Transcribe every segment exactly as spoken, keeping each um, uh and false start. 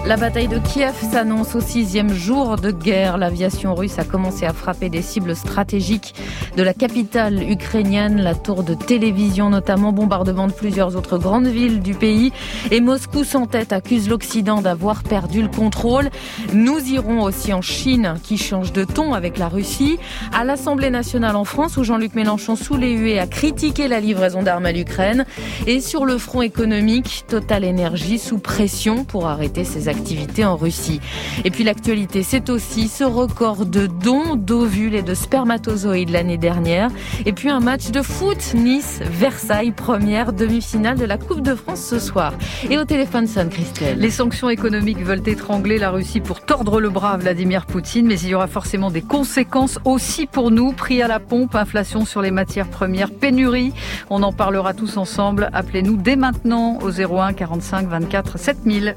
La bataille de Kiev s'annonce au sixième jour de guerre. L'aviation russe a commencé à frapper des cibles stratégiques de la capitale ukrainienne, la tour de télévision notamment, bombardement de plusieurs autres grandes villes du pays. Et Moscou, sans tête, accuse l'Occident d'avoir perdu le contrôle. Nous irons aussi en Chine, qui change de ton avec la Russie. À l'Assemblée nationale en France, où Jean-Luc Mélenchon, sous les huées, a critiqué la livraison d'armes à l'Ukraine. Et sur le front économique, Total Énergie sous pression pour arrêter ses activité en Russie. Et puis l'actualité, c'est aussi ce record de dons d'ovules et de spermatozoïdes l'année dernière. Et puis un match de foot, Nice-Versailles, première demi-finale de la Coupe de France ce soir. Et au téléphone sonne Christelle. Les sanctions économiques veulent étrangler la Russie pour tordre le bras à Vladimir Poutine, mais il y aura forcément des conséquences aussi pour nous. Prix à la pompe, inflation sur les matières premières, pénurie. On en parlera tous ensemble. Appelez-nous dès maintenant au zéro un quarante-cinq vingt-quatre sept mille.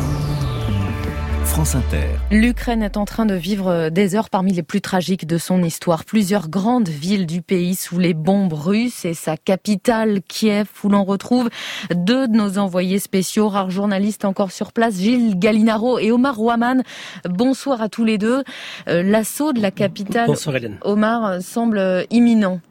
France Inter. L'Ukraine est en train de vivre des heures parmi les plus tragiques de son histoire. Plusieurs grandes villes du pays sous les bombes russes et sa capitale, Kiev, où l'on retrouve deux de nos envoyés spéciaux, rares journalistes encore sur place, Gilles Gallinaro et Omar Ouaman. Bonsoir à tous les deux. L'assaut de la capitale, bonsoir, Hélène. Omar, semble imminent.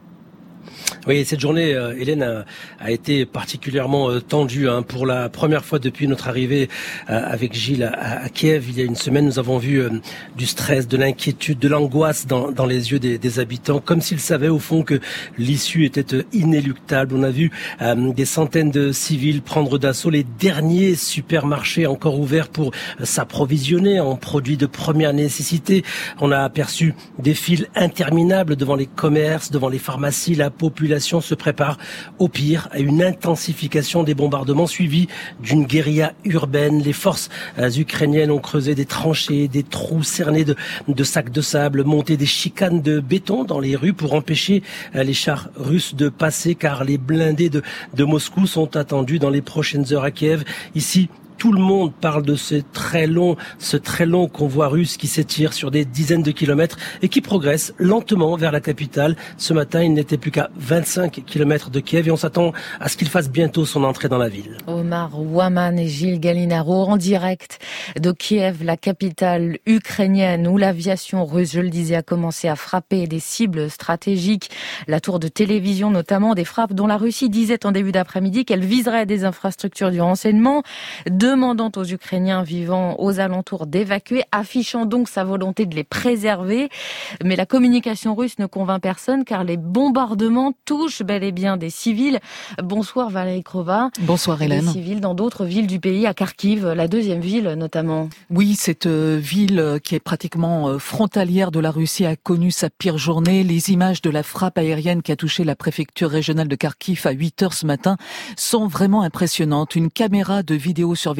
Oui, cette journée, euh, Hélène, a, a été particulièrement euh, tendue. Hein. Pour la première fois depuis notre arrivée euh, avec Gilles à, à Kiev, il y a une semaine, nous avons vu euh, du stress, de l'inquiétude, de l'angoisse dans, dans les yeux des, des habitants, comme s'ils savaient au fond que l'issue était euh, inéluctable. On a vu euh, des centaines de civils prendre d'assaut les derniers supermarchés encore ouverts pour euh, s'approvisionner en produits de première nécessité. On a aperçu des files interminables devant les commerces, devant les pharmacies. La population se prépare au pire, à une intensification des bombardements suivis d'une guérilla urbaine. Les forces euh, ukrainiennes ont creusé des tranchées, des trous cernés de, de sacs de sable, monté des chicanes de béton dans les rues pour empêcher euh, les chars russes de passer, car les blindés de, de Moscou sont attendus dans les prochaines heures à Kiev. Ici, tout le monde parle de ce très long, ce très long convoi russe qui s'étire sur des dizaines de kilomètres et qui progresse lentement vers la capitale. Ce matin, il n'était plus qu'à vingt-cinq kilomètres de Kiev et on s'attend à ce qu'il fasse bientôt son entrée dans la ville. Omar Ouaman et Gilles Gallinaro en direct de Kiev, la capitale ukrainienne où l'aviation russe, je le disais, a commencé à frapper des cibles stratégiques. La tour de télévision notamment, des frappes dont la Russie disait en début d'après-midi qu'elle viserait des infrastructures du renseignement, demandant aux Ukrainiens vivant aux alentours d'évacuer, affichant donc sa volonté de les préserver. Mais la communication russe ne convainc personne car les bombardements touchent bel et bien des civils. Bonsoir Valérie Krova. Bonsoir Hélène. Des civils dans d'autres villes du pays, à Kharkiv, la deuxième ville notamment. Oui, cette ville qui est pratiquement frontalière de la Russie a connu sa pire journée. Les images de la frappe aérienne qui a touché la préfecture régionale de Kharkiv à huit heures ce matin sont vraiment impressionnantes. Une caméra de vidéosurveillance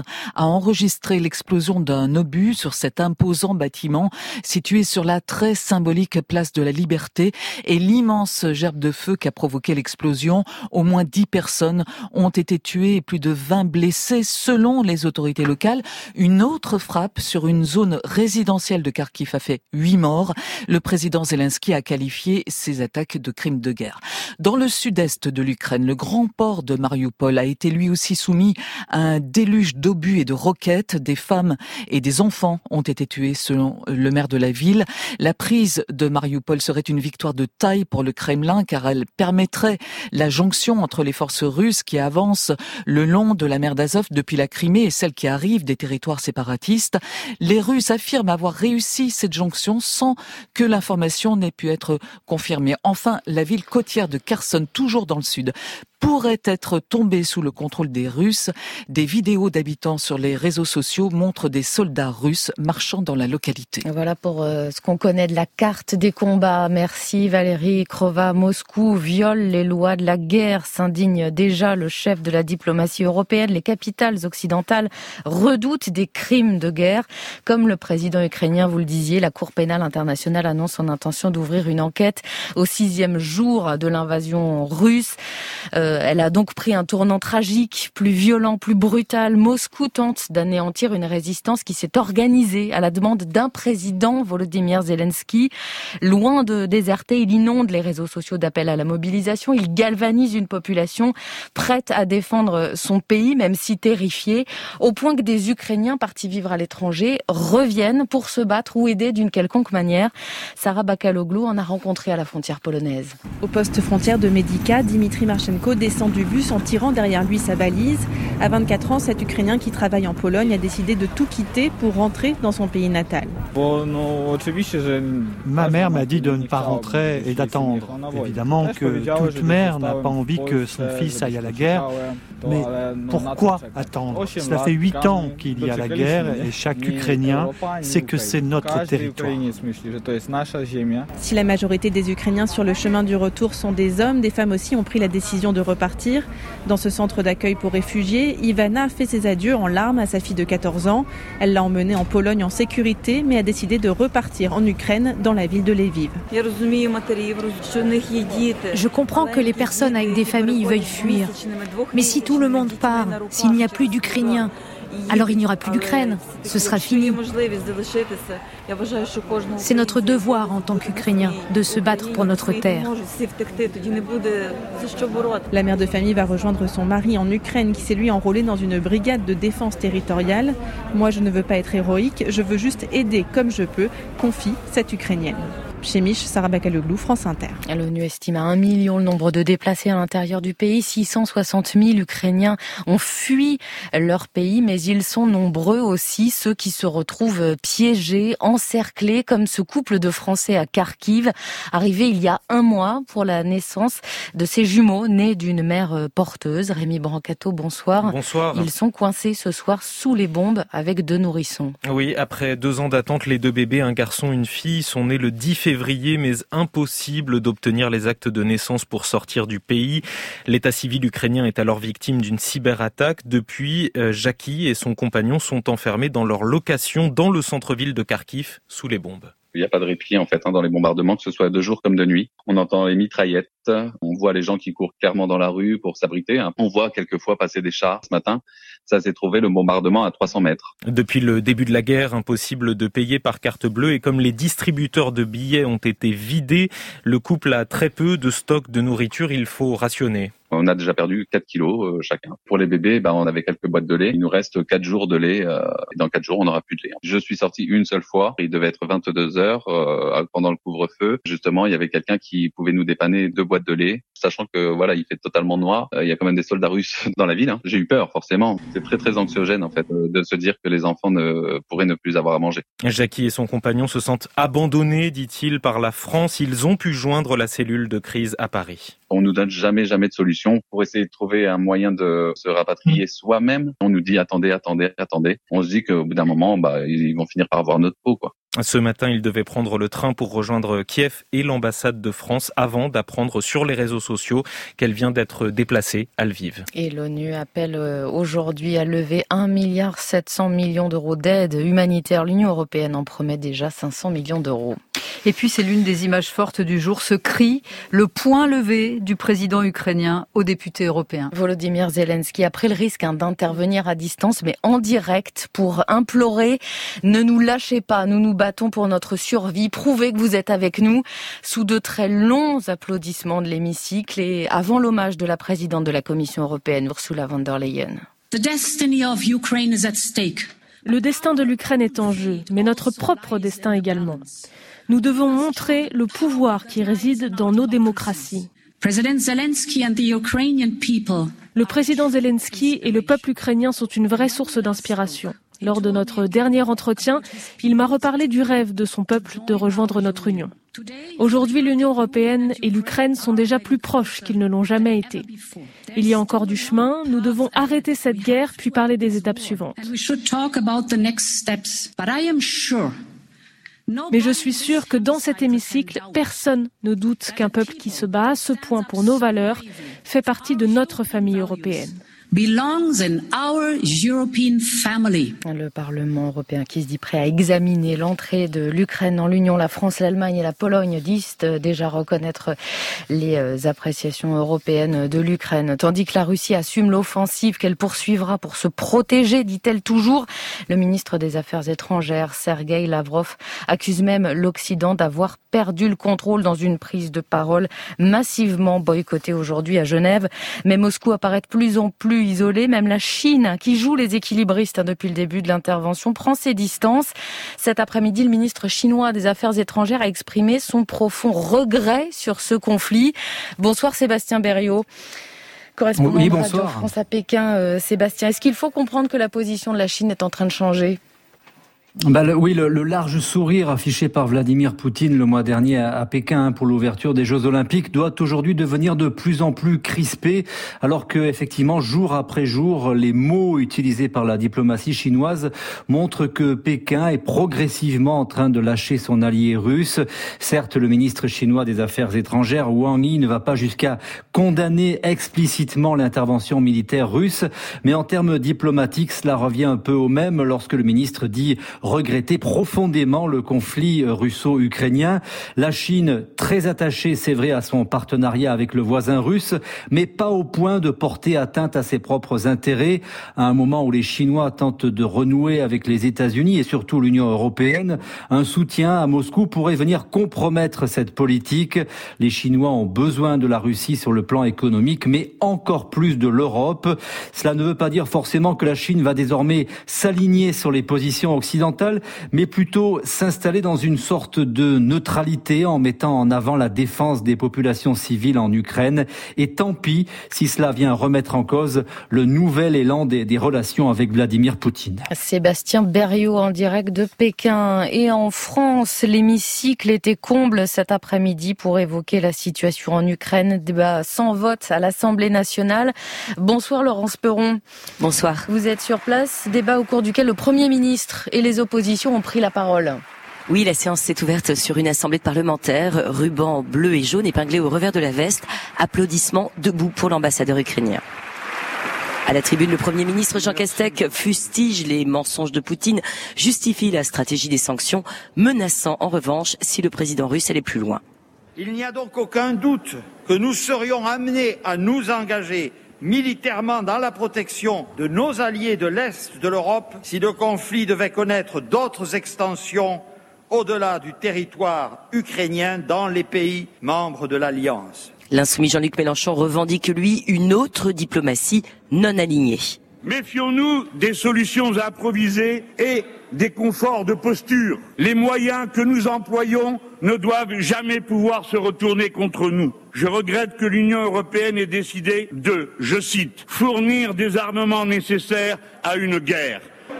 a enregistré l'explosion d'un obus sur cet imposant bâtiment situé sur la très symbolique place de la Liberté et l'immense gerbe de feu qu'a provoqué l'explosion. Au moins dix personnes ont été tuées et plus de vingt blessées selon les autorités locales. Une autre frappe sur une zone résidentielle de Kharkiv a fait huit morts. Le président Zelensky a qualifié ces attaques de crimes de guerre. Dans le sud-est de l'Ukraine, le grand port de Mariupol a été lui aussi soumis à un déluge d'obus et de roquettes. Des femmes et des enfants ont été tués selon le maire de la ville. La prise de Mariupol serait une victoire de taille pour le Kremlin car elle permettrait la jonction entre les forces russes qui avancent le long de la mer d'Azov depuis la Crimée et celles qui arrivent des territoires séparatistes. Les Russes affirment avoir réussi cette jonction sans que l'information n'ait pu être confirmée. Enfin, la ville côtière de Kherson, toujours dans le sud, pourrait être tombée sous le contrôle des Russes. Des vidéos d'habitants sur les réseaux sociaux montrent des soldats russes marchant dans la localité. Voilà pour euh, ce qu'on connaît de la carte des combats. Merci Valérie Krova. Moscou viole les lois de la guerre, s'indigne déjà le chef de la diplomatie européenne. Les capitales occidentales redoutent des crimes de guerre. Comme le président ukrainien, vous le disiez, la Cour pénale internationale annonce son intention d'ouvrir une enquête au sixième jour de l'invasion russe. Euh, Euh, elle a donc pris un tournant tragique, plus violent, plus brutal. Moscou tente d'anéantir une résistance qui s'est organisée à la demande d'un président, Volodymyr Zelensky. Loin de déserter, il inonde les réseaux sociaux d'appel à la mobilisation. Il galvanise une population prête à défendre son pays, même si terrifiée, au point que des Ukrainiens partis vivre à l'étranger reviennent pour se battre ou aider d'une quelconque manière. Sarah Bakaloglou en a rencontré à la frontière polonaise. Au poste frontière de Medica, Dimitri Marchenko descend du bus en tirant derrière lui sa valise. À vingt-quatre ans, cet Ukrainien qui travaille en Pologne a décidé de tout quitter pour rentrer dans son pays natal. Ma mère m'a dit de ne pas rentrer et d'attendre. Évidemment que toute mère n'a pas envie que son fils aille à la guerre. Mais pourquoi attendre ? Cela fait huit ans qu'il y a la guerre et chaque Ukrainien sait que c'est notre territoire. Si la majorité des Ukrainiens sur le chemin du retour sont des hommes, des femmes aussi ont pris la décision de repartir. Dans ce centre d'accueil pour réfugiés, Ivana fait ses adieux en larmes à sa fille de quatorze ans. Elle l'a emmenée en Pologne en sécurité, mais a décidé de repartir en Ukraine, dans la ville de Lviv. Je comprends que les personnes avec des familles veuillent fuir. Mais si tout le monde part, s'il n'y a plus d'Ukrainiens, alors il n'y aura plus d'Ukraine. Ce sera fini. C'est notre devoir en tant qu'Ukrainiens de se battre pour notre terre. La mère de famille va rejoindre son mari en Ukraine qui s'est lui enrôlé dans une brigade de défense territoriale. Moi, je ne veux pas être héroïque, je veux juste aider comme je peux, confie cette Ukrainienne. Chez Mich, Sarah Bakaloglou, France Inter. L'ONU estime à un million le nombre de déplacés à l'intérieur du pays. six cent soixante mille Ukrainiens ont fui leur pays, mais ils sont nombreux aussi, ceux qui se retrouvent piégés, encerclés, comme ce couple de Français à Kharkiv, arrivé il y a un mois pour la naissance de ces jumeaux nés d'une mère porteuse. Rémi Brancato, bonsoir. Bonsoir. Ils sont coincés ce soir sous les bombes avec deux nourrissons. Oui, après deux ans d'attente, les deux bébés, un garçon et une fille, sont nés le dix février, mais impossible d'obtenir les actes de naissance pour sortir du pays. L'état civil ukrainien est alors victime d'une cyberattaque. Depuis, euh, Jackie et son compagnon sont enfermés dans leur location dans le centre-ville de Kharkiv, sous les bombes. Il n'y a pas de répit en fait hein, dans les bombardements, que ce soit de jour comme de nuit. On entend les mitraillettes, on voit les gens qui courent clairement dans la rue pour s'abriter. Hein. On voit quelquefois passer des chars. Ce matin, ça s'est trouvé le bombardement à trois cents mètres. Depuis le début de la guerre, impossible de payer par carte bleue et comme les distributeurs de billets ont été vidés, le couple a très peu de stock de nourriture, il faut rationner. On a déjà perdu quatre kilos euh, chacun. Pour les bébés, bah, on avait quelques boîtes de lait. Il nous reste quatre jours de lait. Euh, et dans quatre jours, on n'aura plus de lait. Je suis sorti une seule fois. Il devait être vingt-deux heures euh, pendant le couvre-feu. Justement, il y avait quelqu'un qui pouvait nous dépanner deux boîtes de lait, sachant que voilà, il fait totalement noir. Euh, il y a quand même des soldats russes dans la ville. Hein. J'ai eu peur, forcément. C'est très très anxiogène en fait euh, de se dire que les enfants ne pourraient ne plus avoir à manger. Jackie et son compagnon se sentent abandonnés, dit-il, par la France. Ils ont pu joindre la cellule de crise à Paris. On nous donne jamais jamais de solution pour essayer de trouver un moyen de se rapatrier soi-même. On nous dit attendez, attendez, attendez. On se dit qu'au bout d'un moment, bah ils vont finir par avoir notre peau, quoi. Ce matin, il devait prendre le train pour rejoindre Kiev et l'ambassade de France avant d'apprendre sur les réseaux sociaux qu'elle vient d'être déplacée à Lviv. Et l'ONU appelle aujourd'hui à lever un milliard sept cents millions d'euros d'aide humanitaire. L'Union européenne en promet déjà cinq cents millions d'euros. Et puis c'est l'une des images fortes du jour, ce cri, le poing levé du président ukrainien aux députés européens. Volodymyr Zelensky a pris le risque hein, d'intervenir à distance, mais en direct, pour implorer « Ne nous lâchez pas, nous nous battons pour notre survie, prouvez que vous êtes avec nous » sous de très longs applaudissements de l'hémicycle et avant l'hommage de la présidente de la Commission européenne, Ursula von der Leyen. The destiny of Ukraine is at stake. Le destin de l'Ukraine est en jeu, mais notre propre destin également. Nous devons montrer le pouvoir qui réside dans nos démocraties. President Zelensky and the Ukrainian people. Le président Zelensky et le peuple ukrainien sont une vraie source d'inspiration. Lors de notre dernier entretien, il m'a reparlé du rêve de son peuple de rejoindre notre Union. Aujourd'hui, l'Union européenne et l'Ukraine sont déjà plus proches qu'ils ne l'ont jamais été. Il y a encore du chemin, nous devons arrêter cette guerre puis parler des étapes suivantes. Mais je suis sûre que dans cet hémicycle, personne ne doute qu'un peuple qui se bat à ce point pour nos valeurs fait partie de notre famille européenne. belongs in our European family. Le Parlement européen qui se dit prêt à examiner l'entrée de l'Ukraine dans l'Union. La France, l'Allemagne et la Pologne disent déjà reconnaître les appréciations européennes de l'Ukraine. Tandis que la Russie assume l'offensive qu'elle poursuivra pour se protéger, dit-elle toujours. Le ministre des Affaires étrangères, Sergueï Lavrov, accuse même l'Occident d'avoir perdu le contrôle dans une prise de parole massivement boycottée aujourd'hui à Genève. Mais Moscou apparaît de plus en plus isolé. Même la Chine, qui joue les équilibristes depuis le début de l'intervention, prend ses distances. Cet après-midi, le ministre chinois des Affaires étrangères a exprimé son profond regret sur ce conflit. Bonsoir Sébastien Berriot, correspondant oui, de Radio France à Pékin. Euh, Sébastien, est-ce qu'il faut comprendre que la position de la Chine est en train de changer ? Bah, le, oui, le, le large sourire affiché par Vladimir Poutine le mois dernier à, à Pékin pour l'ouverture des Jeux Olympiques doit aujourd'hui devenir de plus en plus crispé, alors que effectivement jour après jour, les mots utilisés par la diplomatie chinoise montrent que Pékin est progressivement en train de lâcher son allié russe. Certes, le ministre chinois des Affaires étrangères Wang Yi ne va pas jusqu'à condamner explicitement l'intervention militaire russe, mais en termes diplomatiques, cela revient un peu au même lorsque le ministre dit regretter profondément le conflit russo-ukrainien. La Chine, très attachée, c'est vrai, à son partenariat avec le voisin russe, mais pas au point de porter atteinte à ses propres intérêts, à un moment où les Chinois tentent de renouer avec les États-Unis et surtout l'Union européenne. Un soutien à Moscou pourrait venir compromettre cette politique. Les Chinois ont besoin de la Russie sur le plan économique, mais encore plus de l'Europe. Cela ne veut pas dire forcément que la Chine va désormais s'aligner sur les positions occidentales, mais plutôt s'installer dans une sorte de neutralité en mettant en avant la défense des populations civiles en Ukraine. Et tant pis si cela vient remettre en cause le nouvel élan des, des relations avec Vladimir Poutine. Sébastien Berriot en direct de Pékin. Et en France, l'hémicycle était comble cet après-midi pour évoquer la situation en Ukraine. Débat sans vote à l'Assemblée nationale. Bonsoir Laurence Perron. Bonsoir. Vous êtes sur place. Débat au cours duquel le Premier ministre et les oppositions ont pris la parole. Oui, la séance s'est ouverte sur une assemblée de parlementaires, ruban bleu et jaune épinglé au revers de la veste, applaudissements debout pour l'ambassadeur ukrainien. À la tribune, le Premier ministre Jean Castex fustige les mensonges de Poutine, justifie la stratégie des sanctions, menaçant en revanche si le président russe allait plus loin. Il n'y a donc aucun doute que nous serions amenés à nous engager militairement dans la protection de nos alliés de l'Est de l'Europe si le conflit devait connaître d'autres extensions au-delà du territoire ukrainien dans les pays membres de l'Alliance. L'insoumis Jean-Luc Mélenchon revendique, lui, une autre diplomatie non alignée. Méfions-nous des solutions improvisées et des conforts de posture. Les moyens que nous employons ne doivent jamais pouvoir se retourner contre nous. Je regrette que l'Union européenne ait décidé de, je cite, fournir des armements nécessaires à une guerre.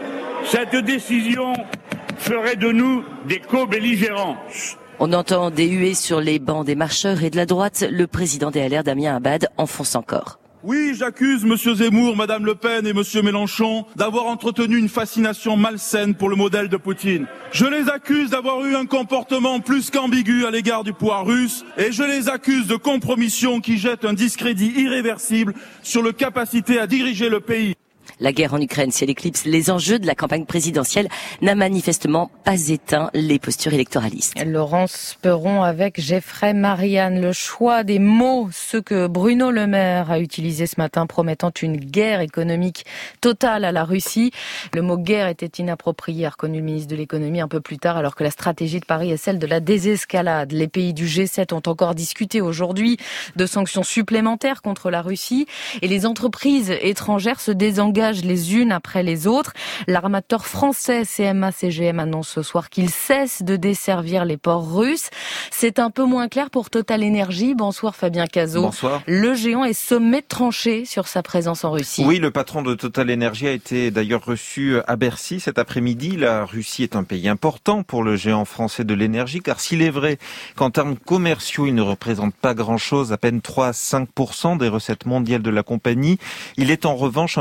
Cette décision ferait de nous des co-belligérants. On entend des huées sur les bancs des marcheurs et de la droite, le président des L R, Damien Abad, enfonce encore. Oui, j'accuse M. Zemmour, Mme Le Pen et M. Mélenchon d'avoir entretenu une fascination malsaine pour le modèle de Poutine. Je les accuse d'avoir eu un comportement plus qu'ambigu à l'égard du pouvoir russe et je les accuse de compromission qui jette un discrédit irréversible sur leur capacité à diriger le pays. La guerre en Ukraine, si elle éclipse les enjeux de la campagne présidentielle, n'a manifestement pas éteint les postures électoralistes. Laurence Perron avec Geoffrey Marianne. Le choix des mots, ceux que Bruno Le Maire a utilisés ce matin, promettant une guerre économique totale à la Russie. Le mot guerre était inapproprié, a reconnu le ministre de l'économie un peu plus tard, alors que la stratégie de Paris est celle de la désescalade. Les pays du G sept ont encore discuté aujourd'hui de sanctions supplémentaires contre la Russie et les entreprises étrangères se désengagent les unes après les autres. L'armateur français C M A C G M annonce ce soir qu'il cesse de desservir les ports russes. C'est un peu moins clair pour Total Energy. Bonsoir Fabien Cazot. Bonsoir. Le géant est sommé de trancher sur sa présence en Russie. Oui, le patron de Total Energy a été d'ailleurs reçu à Bercy cet après-midi. La Russie est un pays important pour le géant français de l'énergie, car s'il est vrai qu'en termes commerciaux, il ne représente pas grand-chose, à peine trois à cinq pour cent des recettes mondiales de la compagnie, il est en revanche un pays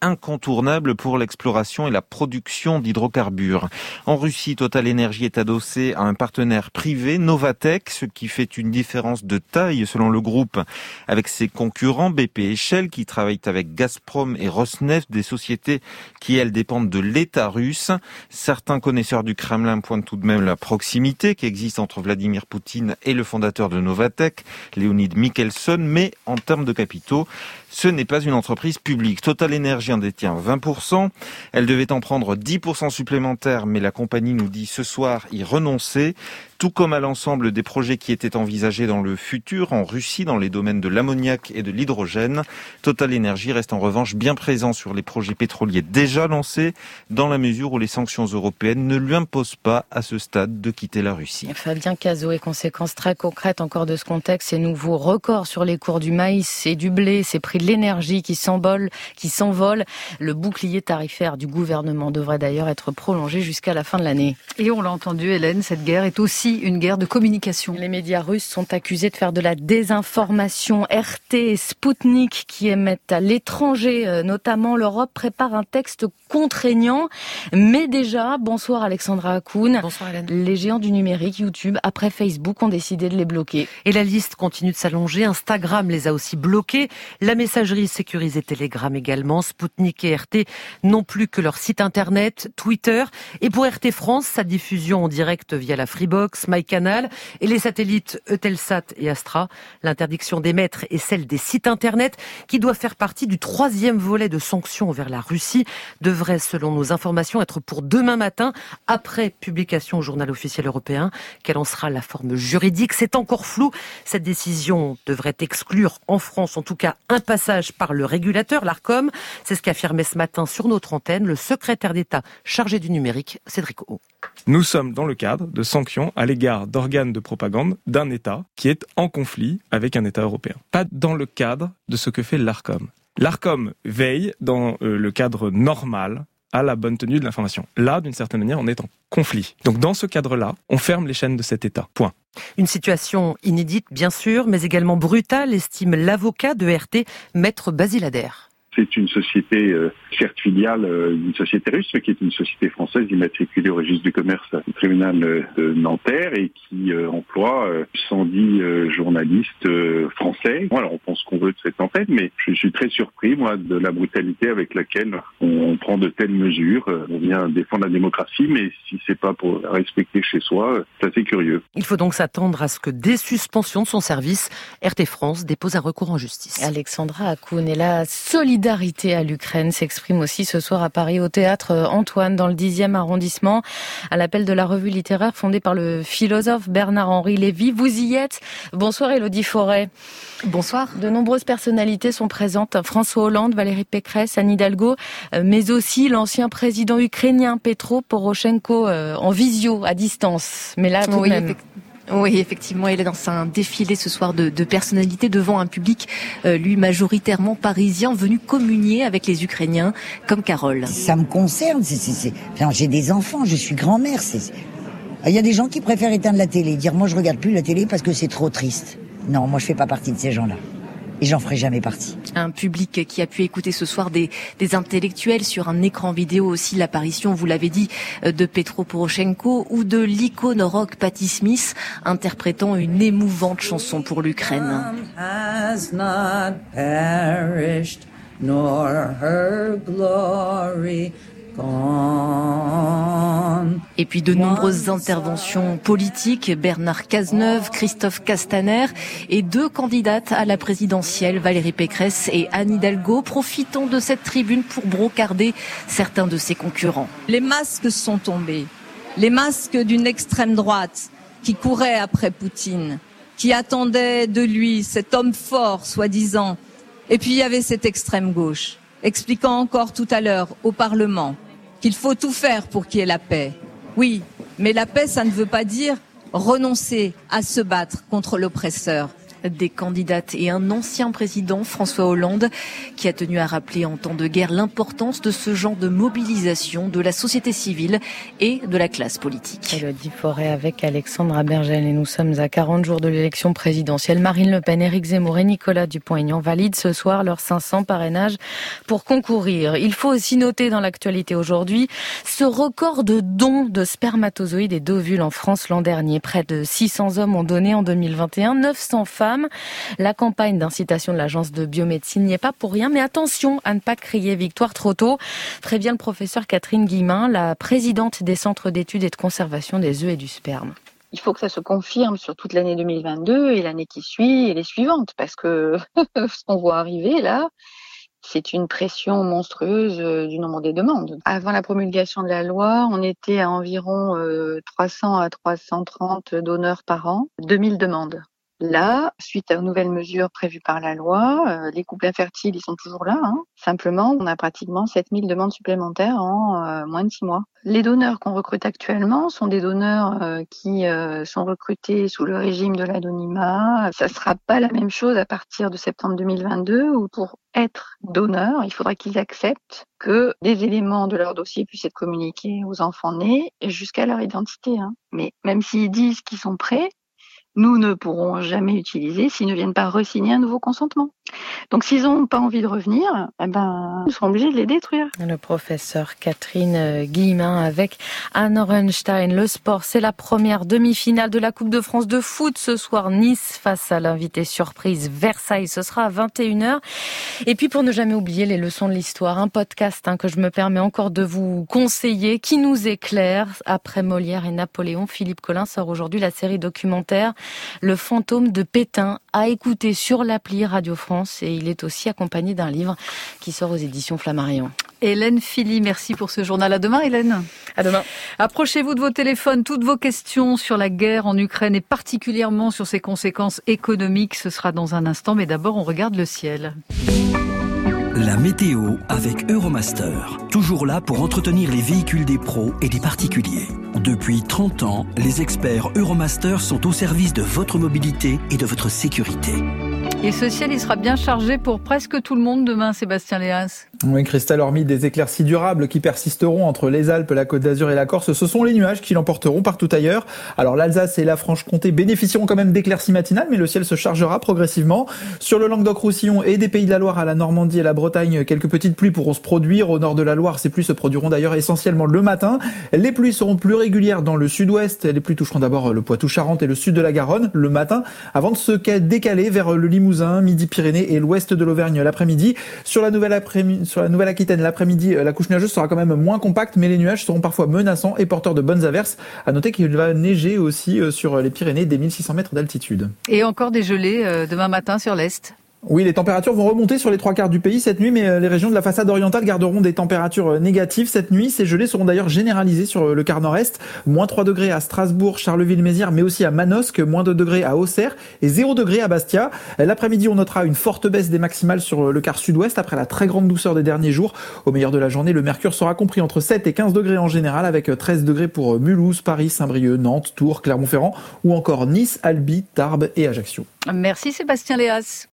incontournable pour l'exploration et la production d'hydrocarbures. En Russie, Total Energy est adossé à un partenaire privé, Novatek, ce qui fait une différence de taille selon le groupe avec ses concurrents B P et Shell qui travaillent avec Gazprom et Rosneft, des sociétés qui, elles, dépendent de l'État russe. Certains connaisseurs du Kremlin pointent tout de même la proximité qui existe entre Vladimir Poutine et le fondateur de Novatek, Leonid Mikhelson, mais en termes de capitaux, ce n'est pas une entreprise publique. Total Energy en détient vingt pour cent. Elle devait en prendre dix pour cent supplémentaires, mais la compagnie nous dit ce soir y renoncer, tout comme à l'ensemble des projets qui étaient envisagés dans le futur en Russie, dans les domaines de l'ammoniac et de l'hydrogène. Total Energy reste en revanche bien présent sur les projets pétroliers déjà lancés, dans la mesure où les sanctions européennes ne lui imposent pas à ce stade de quitter la Russie. Fabien Cazot, et conséquences très concrètes encore de ce contexte, ces nouveaux records sur les cours du maïs et du blé, ces prix de l'énergie qui s'envolent, qui s'envolent. Le bouclier tarifaire du gouvernement devrait d'ailleurs être prolongé jusqu'à la fin de l'année. Et on l'a entendu, Hélène, cette guerre est aussi une guerre de communication. Les médias russes sont accusés de faire de la désinformation. R T et Sputnik, qui émettent à l'étranger, notamment l'Europe, préparent un texte contraignant. Mais déjà, bonsoir Alexandra Hakoun. Bonsoir Hélène. Les géants du numérique, YouTube, après Facebook, ont décidé de les bloquer. Et la liste continue de s'allonger. Instagram les a aussi bloqués. La messagerie sécurisée Telegram également. Sputnik et R T n'ont plus que leur site internet, Twitter. Et pour R T France, sa diffusion en direct via la Freebox, MyCanal et les satellites Eutelsat et Astra. L'interdiction d'émettre est celle des sites internet qui doit faire partie du troisième volet de sanctions envers la Russie. Devrait, selon nos informations, être pour demain matin, après publication au journal officiel européen. Quelle en sera la forme juridique? C'est encore flou. Cette décision devrait exclure en France, en tout cas, un passage par le régulateur, l'Arcom. C'est ce qu'affirmait ce matin sur notre antenne le secrétaire d'État chargé du numérique, Cédric O. Nous sommes dans le cadre de sanctions à l'égard d'organes de propagande d'un État qui est en conflit avec un État européen. Pas dans le cadre de ce que fait l'Arcom. L'Arcom veille dans euh, le cadre normal à la bonne tenue de l'information. Là, d'une certaine manière, on est en conflit. Donc dans ce cadre-là, on ferme les chaînes de cet État. Point. Une situation inédite, bien sûr, mais également brutale, estime l'avocat de R T, Maître Basile Adair. C'est une société, euh, certes filiale euh, d'une société russe, mais qui est une société française immatriculée au registre du commerce du tribunal euh, de Nanterre et qui euh, emploie euh, cent dix euh, journalistes euh, français. Bon, alors on pense qu'on veut de cette antenne, mais je suis très surpris, moi, de la brutalité avec laquelle on, on prend de telles mesures. On vient défendre la démocratie, mais si c'est pas pour la respecter chez soi, euh, c'est assez curieux. Il faut donc s'attendre à ce que des suspensions de son service, R T France dépose un recours en justice. Alexandra Hakoun, et la solidarité Solidarité à l'Ukraine s'exprime aussi ce soir à Paris au théâtre Antoine dans le dixième arrondissement à l'appel de la revue littéraire fondée par le philosophe Bernard-Henri Lévy. Vous y êtes. Bonsoir Élodie Forêt. Bonsoir. De nombreuses personnalités sont présentes. François Hollande, Valérie Pécresse, Anne Hidalgo, mais aussi l'ancien président ukrainien Petro Poroshenko en visio, à distance. Mais là, tout oui, de même... Oui, effectivement, il est dans un défilé ce soir de, de personnalités devant un public, euh, lui majoritairement parisien, venu communier avec les Ukrainiens, comme Carole. Ça me concerne, c'est, c'est, c'est... Enfin, j'ai des enfants, je suis grand-mère. C'est... Il y a des gens qui préfèrent éteindre la télé, dire moi je regarde plus la télé parce que c'est trop triste. Non, moi je fais pas partie de ces gens-là. Et j'en ferai jamais partie. Un public qui a pu écouter ce soir des, des intellectuels sur un écran vidéo aussi, l'apparition, vous l'avez dit, de Petro Poroshenko ou de l'icône rock Patti Smith interprétant une émouvante chanson pour l'Ukraine. Has not perished, nor her glory gone. Et puis de nombreuses interventions politiques, Bernard Cazeneuve, Christophe Castaner et deux candidates à la présidentielle, Valérie Pécresse et Anne Hidalgo, profitant de cette tribune pour brocarder certains de ses concurrents. Les masques sont tombés, les masques d'une extrême droite qui courait après Poutine, qui attendait de lui cet homme fort, soi-disant. Et puis il y avait cette extrême gauche, expliquant encore tout à l'heure au Parlement qu'il faut tout faire pour qu'il y ait la paix. Oui, mais la paix, ça ne veut pas dire renoncer à se battre contre l'oppresseur. Des candidates et un ancien président, François Hollande, qui a tenu à rappeler en temps de guerre l'importance de ce genre de mobilisation de la société civile et de la classe politique. Elodie Forêt avec Alexandra Bergel, et nous sommes à quarante jours de l'élection présidentielle. Marine Le Pen, Éric Zemmour et Nicolas Dupont-Aignan valident ce soir leurs cinq cents parrainages pour concourir. Il faut aussi noter dans l'actualité aujourd'hui ce record de dons de spermatozoïdes et d'ovules en France l'an dernier. Près de six cents hommes ont donné en deux mille vingt et un, neuf cents femmes. La campagne d'incitation de l'agence de biomédecine n'y est pas pour rien, mais attention à ne pas crier victoire trop tôt, prévient le professeur Catherine Guillemin, la présidente des centres d'études et de conservation des œufs et du sperme. Il faut que ça se confirme sur toute l'année deux mille vingt-deux et l'année qui suit et les suivantes, parce que ce qu'on voit arriver là, c'est une pression monstrueuse du nombre des demandes. Avant la promulgation de la loi, on était à environ trois cents à trois cent trente donneurs par an, deux mille demandes. Là, suite aux nouvelles mesures prévues par la loi, euh, les couples infertiles, ils sont toujours là. Hein. Simplement, on a pratiquement sept mille demandes supplémentaires en euh, moins de six mois. Les donneurs qu'on recrute actuellement sont des donneurs euh, qui euh, sont recrutés sous le régime de l'anonymat. Ça sera pas la même chose à partir de septembre deux mille vingt-deux, où pour être donneur, il faudra qu'ils acceptent que des éléments de leur dossier puissent être communiqués aux enfants nés jusqu'à leur identité. Hein. Mais même s'ils disent qu'ils sont prêts, nous ne pourrons jamais utiliser s'ils ne viennent pas re-signer un nouveau consentement. Donc s'ils n'ont pas envie de revenir, eh ben, nous serons obligés de les détruire. Le professeur Catherine Guillemin avec Anne Orenstein. Le sport, c'est la première demi-finale de la Coupe de France de foot ce soir. Nice face à l'invité surprise Versailles. Ce sera à vingt et une heures. Et puis pour ne jamais oublier les leçons de l'histoire, un podcast hein, que je me permets encore de vous conseiller, qui nous éclaire. Après Molière et Napoléon, Philippe Collin sort aujourd'hui la série documentaire Le fantôme de Pétain, à écouter sur l'appli Radio France, et il est aussi accompagné d'un livre qui sort aux éditions Flammarion. Hélène Philly, merci pour ce journal. À demain, Hélène. À demain. Approchez-vous de vos téléphones, toutes vos questions sur la guerre en Ukraine et particulièrement sur ses conséquences économiques. Ce sera dans un instant, mais d'abord, on regarde le ciel. La météo avec Euromaster. Toujours là pour entretenir les véhicules des pros et des particuliers. Depuis trente ans, les experts Euromaster sont au service de votre mobilité et de votre sécurité. Et ce ciel, il sera bien chargé pour presque tout le monde demain, Sébastien Léas. Oui, Christelle, hormis des éclaircies durables qui persisteront entre les Alpes, la Côte d'Azur et la Corse, ce sont les nuages qui l'emporteront partout ailleurs. Alors l'Alsace et la Franche-Comté bénéficieront quand même d'éclaircies matinales, mais le ciel se chargera progressivement. Sur le Languedoc-Roussillon et des Pays de la Loire à la Normandie et la Bretagne, quelques petites pluies pourront se produire. Au nord de la Loire, ces pluies se produiront d'ailleurs essentiellement le matin. Les pluies seront plus régulières dans le sud-ouest. Les pluies toucheront d'abord le Poitou-Charentes et le sud de la Garonne le matin, avant de se décaler vers le Limousin, Midi-Pyrénées et l'ouest de l'Auvergne l'après-midi. Sur la nouvelle après-midi, sur la Nouvelle-Aquitaine l'après-midi, la couche nuageuse sera quand même moins compacte, mais les nuages seront parfois menaçants et porteurs de bonnes averses. À noter qu'il va neiger aussi sur les Pyrénées des mille six cents mètres d'altitude. Et encore des gelées demain matin sur l'est. Oui, les températures vont remonter sur les trois quarts du pays cette nuit, mais les régions de la façade orientale garderont des températures négatives cette nuit. Ces gelées seront d'ailleurs généralisées sur le quart nord-est. moins trois degrés à Strasbourg, Charleville-Mézières, mais aussi à Manosque, moins deux degrés à Auxerre et zéro degré à Bastia. L'après-midi, on notera une forte baisse des maximales sur le quart sud-ouest après la très grande douceur des derniers jours. Au meilleur de la journée, le mercure sera compris entre sept et quinze degrés en général, avec treize degrés pour Mulhouse, Paris, Saint-Brieuc, Nantes, Tours, Clermont-Ferrand ou encore Nice, Albi, Tarbes et Ajaccio. Merci Sébastien Léas.